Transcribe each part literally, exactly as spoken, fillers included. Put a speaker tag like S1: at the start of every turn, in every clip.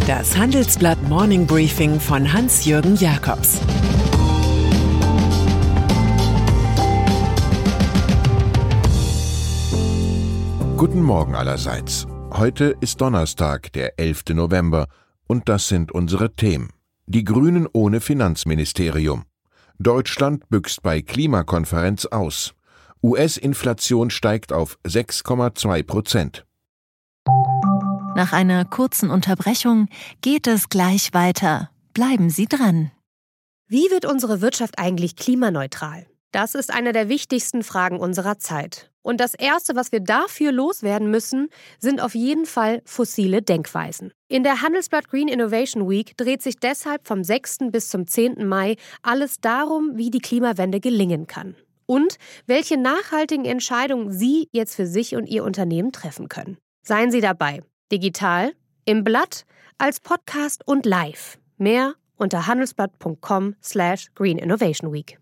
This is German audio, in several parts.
S1: Das Handelsblatt Morning Briefing von Hans-Jürgen Jakobs.
S2: Guten Morgen allerseits. Heute ist Donnerstag, der elfter November, und das sind unsere Themen. Die Grünen ohne Finanzministerium. Deutschland büxt bei Klimakonferenz aus. U S-Inflation steigt auf sechs Komma zwei Prozent.
S3: Nach einer kurzen Unterbrechung geht es gleich weiter. Bleiben Sie dran.
S4: Wie wird unsere Wirtschaft eigentlich klimaneutral? Das ist eine der wichtigsten Fragen unserer Zeit. Und das Erste, was wir dafür loswerden müssen, sind auf jeden Fall fossile Denkweisen. In der Handelsblatt Green Innovation Week dreht sich deshalb vom sechsten bis zum zehnten Mai alles darum, wie die Klimawende gelingen kann. Und welche nachhaltigen Entscheidungen Sie jetzt für sich und Ihr Unternehmen treffen können. Seien Sie dabei. Digital, im Blatt, als Podcast und live. Mehr unter handelsblatt punkt com slash green innovation week.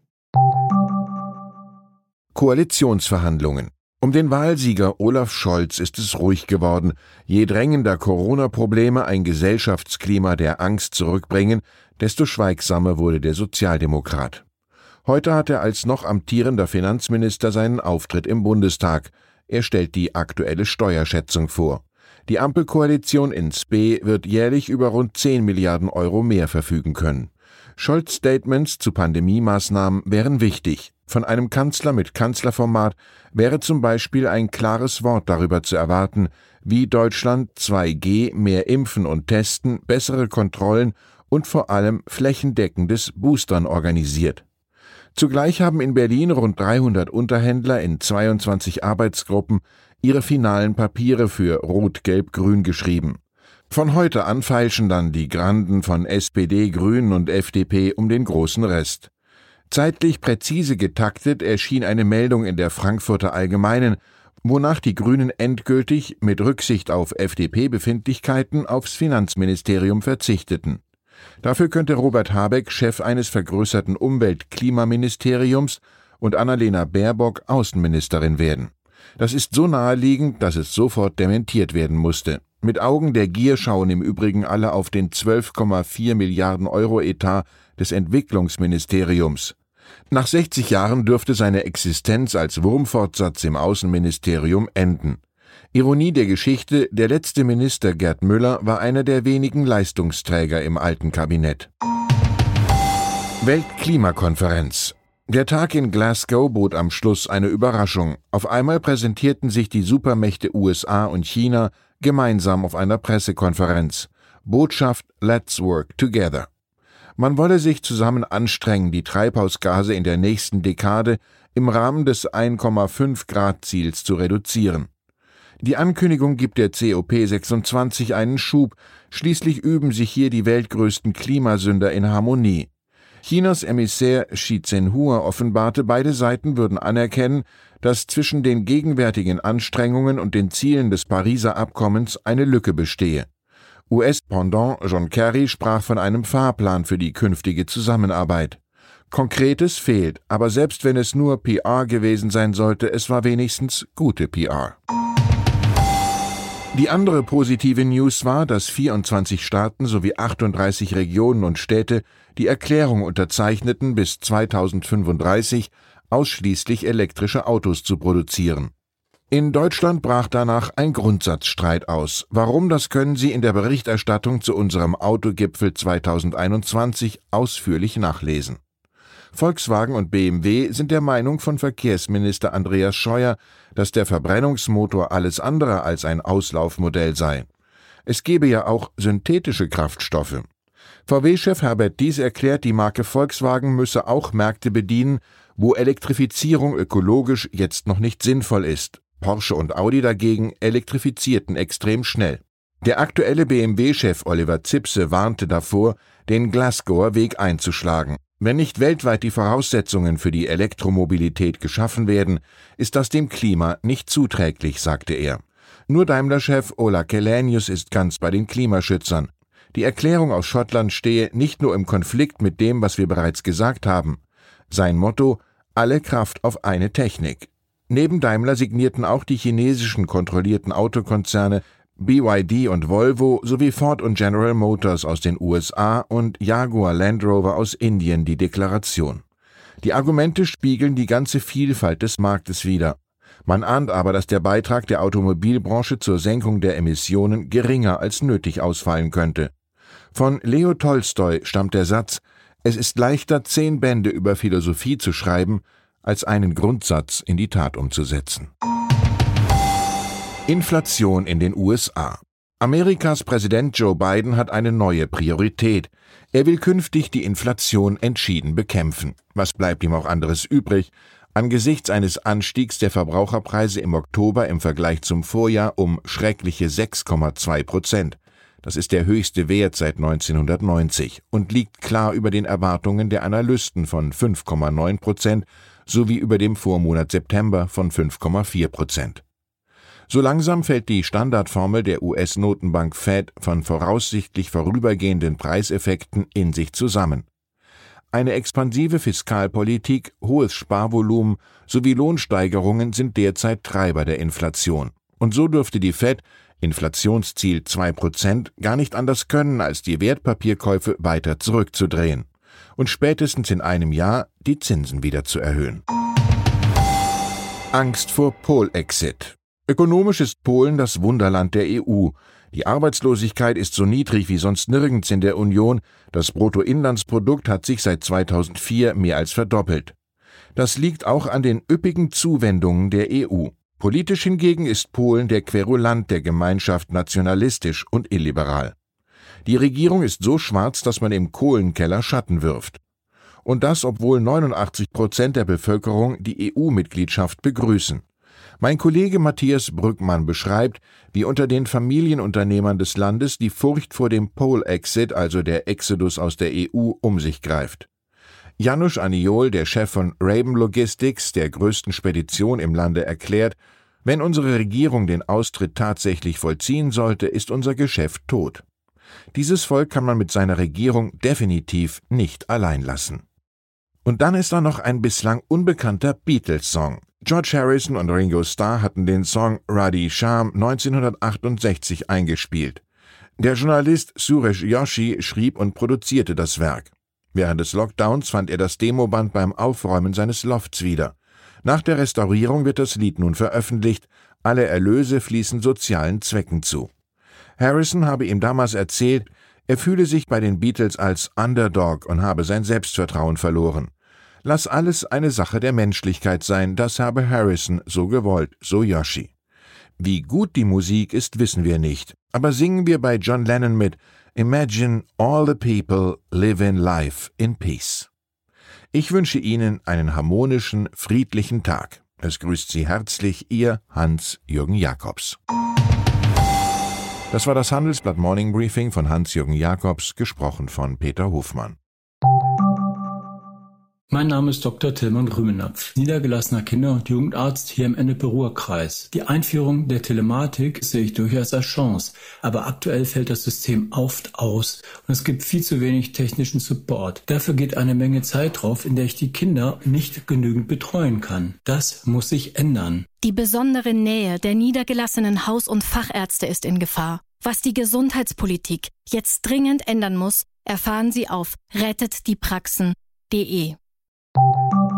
S2: Koalitionsverhandlungen. Um den Wahlsieger Olaf Scholz ist es ruhig geworden. Je drängender Corona-Probleme ein Gesellschaftsklima der Angst zurückbringen, desto schweigsamer wurde der Sozialdemokrat. Heute hat er als noch amtierender Finanzminister seinen Auftritt im Bundestag. Er stellt die aktuelle Steuerschätzung vor. Die Ampelkoalition in S P wird jährlich über rund zehn Milliarden Euro mehr verfügen können. Scholz' Statements zu Pandemiemaßnahmen wären wichtig. Von einem Kanzler mit Kanzlerformat wäre zum Beispiel ein klares Wort darüber zu erwarten, wie Deutschland zwei G, mehr impfen und testen, bessere Kontrollen und vor allem flächendeckendes Boostern organisiert. Zugleich haben in Berlin rund dreihundert Unterhändler in zweiundzwanzig Arbeitsgruppen ihre finalen Papiere für Rot-Gelb-Grün geschrieben. Von heute an feilschen dann die Granden von S P D, Grünen und F D P um den großen Rest. Zeitlich präzise getaktet erschien eine Meldung in der Frankfurter Allgemeinen, wonach die Grünen endgültig mit Rücksicht auf F D P-Befindlichkeiten aufs Finanzministerium verzichteten. Dafür könnte Robert Habeck Chef eines vergrößerten Umwelt-Klimaministeriums und Annalena Baerbock Außenministerin werden. Das ist so naheliegend, dass es sofort dementiert werden musste. Mit Augen der Gier schauen im Übrigen alle auf den zwölf Komma vier Milliarden Euro Etat des Entwicklungsministeriums. Nach sechzig Jahren dürfte seine Existenz als Wurmfortsatz im Außenministerium enden. Ironie der Geschichte, der letzte Minister Gerd Müller war einer der wenigen Leistungsträger im alten Kabinett. Weltklimakonferenz. Der Tag in Glasgow bot am Schluss eine Überraschung. Auf einmal präsentierten sich die Supermächte U S A und China gemeinsam auf einer Pressekonferenz. Botschaft: Let's work together. Man wolle sich zusammen anstrengen, die Treibhausgase in der nächsten Dekade im Rahmen des eins Komma fünf Grad Ziels zu reduzieren. Die Ankündigung gibt der C O P sechsundzwanzig einen Schub, schließlich üben sich hier die weltgrößten Klimasünder in Harmonie. Chinas Emissär Xi Zhenhua offenbarte, beide Seiten würden anerkennen, dass zwischen den gegenwärtigen Anstrengungen und den Zielen des Pariser Abkommens eine Lücke bestehe. U S-Pendant John Kerry sprach von einem Fahrplan für die künftige Zusammenarbeit. Konkretes fehlt, aber selbst wenn es nur P R gewesen sein sollte, es war wenigstens gute P R. Die andere positive News war, dass vierundzwanzig Staaten sowie achtunddreißig Regionen und Städte die Erklärung unterzeichneten, bis zweitausendfünfunddreißig ausschließlich elektrische Autos zu produzieren. In Deutschland brach danach ein Grundsatzstreit aus. Warum, das können Sie in der Berichterstattung zu unserem Autogipfel zweitausendeinundzwanzig ausführlich nachlesen. Volkswagen und B M W sind der Meinung von Verkehrsminister Andreas Scheuer, dass der Verbrennungsmotor alles andere als ein Auslaufmodell sei. Es gebe ja auch synthetische Kraftstoffe. V W-Chef Herbert Dies erklärt, die Marke Volkswagen müsse auch Märkte bedienen, wo Elektrifizierung ökologisch jetzt noch nicht sinnvoll ist. Porsche und Audi dagegen elektrifizierten extrem schnell. Der aktuelle B M W-Chef Oliver Zipse warnte davor, den Glasgower Weg einzuschlagen. Wenn nicht weltweit die Voraussetzungen für die Elektromobilität geschaffen werden, ist das dem Klima nicht zuträglich, sagte er. Nur Daimler-Chef Ola Källenius ist ganz bei den Klimaschützern. Die Erklärung aus Schottland stehe nicht nur im Konflikt mit dem, was wir bereits gesagt haben. Sein Motto: alle Kraft auf eine Technik. Neben Daimler signierten auch die chinesischen kontrollierten Autokonzerne B Y D und Volvo sowie Ford und General Motors aus den U S A und Jaguar Land Rover aus Indien die Deklaration. Die Argumente spiegeln die ganze Vielfalt des Marktes wider. Man ahnt aber, dass der Beitrag der Automobilbranche zur Senkung der Emissionen geringer als nötig ausfallen könnte. Von Leo Tolstoi stammt der Satz: Es ist leichter, zehn Bände über Philosophie zu schreiben, als einen Grundsatz in die Tat umzusetzen. Inflation in den U S A. Amerikas Präsident Joe Biden hat eine neue Priorität. Er will künftig die Inflation entschieden bekämpfen. Was bleibt ihm auch anderes übrig? Angesichts eines Anstiegs der Verbraucherpreise im Oktober im Vergleich zum Vorjahr um schreckliche sechs Komma zwei Prozent. Das ist der höchste Wert seit neunzehnhundertneunzig und liegt klar über den Erwartungen der Analysten von fünf Komma neun Prozent sowie über dem Vormonat September von fünf Komma vier Prozent. So langsam fällt die Standardformel der U S-Notenbank Fed von voraussichtlich vorübergehenden Preiseffekten in sich zusammen. Eine expansive Fiskalpolitik, hohes Sparvolumen sowie Lohnsteigerungen sind derzeit Treiber der Inflation. Und so dürfte die Fed, Inflationsziel zwei Prozent, gar nicht anders können, als die Wertpapierkäufe weiter zurückzudrehen und spätestens in einem Jahr die Zinsen wieder zu erhöhen. Angst vor Polexit. Ökonomisch ist Polen das Wunderland der E U. Die Arbeitslosigkeit ist so niedrig wie sonst nirgends in der Union. Das Bruttoinlandsprodukt hat sich seit zweitausendvier mehr als verdoppelt. Das liegt auch an den üppigen Zuwendungen der E U. Politisch hingegen ist Polen der Querulant der Gemeinschaft nationalistisch und illiberal. Die Regierung ist so schwarz, dass man im Kohlenkeller Schatten wirft. Und das, obwohl neunundachtzig Prozent der Bevölkerung die E U-Mitgliedschaft begrüßen. Mein Kollege Matthias Brückmann beschreibt, wie unter den Familienunternehmern des Landes die Furcht vor dem Polexit, also der Exodus aus der E U, um sich greift. Janusz Aniol, der Chef von Raben Logistics, der größten Spedition im Lande, erklärt: Wenn unsere Regierung den Austritt tatsächlich vollziehen sollte, ist unser Geschäft tot. Dieses Volk kann man mit seiner Regierung definitiv nicht allein lassen. Und dann ist da noch ein bislang unbekannter Beatles-Song. George Harrison und Ringo Starr hatten den Song Radhe Shyam neunzehnhundertachtundsechzig eingespielt. Der Journalist Suresh Joshi schrieb und produzierte das Werk. Während des Lockdowns fand er das Demoband beim Aufräumen seines Lofts wieder. Nach der Restaurierung wird das Lied nun veröffentlicht. Alle Erlöse fließen sozialen Zwecken zu. Harrison habe ihm damals erzählt, er fühle sich bei den Beatles als Underdog und habe sein Selbstvertrauen verloren. Lass alles eine Sache der Menschlichkeit sein, das habe Harrison so gewollt, so Joshi. Wie gut die Musik ist, wissen wir nicht, aber singen wir bei John Lennon mit Imagine all the people living life in peace. Ich wünsche Ihnen einen harmonischen, friedlichen Tag. Es grüßt Sie herzlich Ihr Hans-Jürgen Jakobs. Das war das Handelsblatt Morning Briefing von Hans-Jürgen Jakobs, gesprochen von Peter Hofmann.
S5: Mein Name ist Doktor Tilman Rümenapf, niedergelassener Kinder- und Jugendarzt hier im Ennepe-Ruhr-Kreis. Die Einführung der Telematik sehe ich durchaus als Chance, aber aktuell fällt das System oft aus und es gibt viel zu wenig technischen Support. Dafür geht eine Menge Zeit drauf, in der ich die Kinder nicht genügend betreuen kann. Das muss sich ändern.
S6: Die besondere Nähe der niedergelassenen Haus- und Fachärzte ist in Gefahr. Was die Gesundheitspolitik jetzt dringend ändern muss, erfahren Sie auf rettet die praxen punkt de.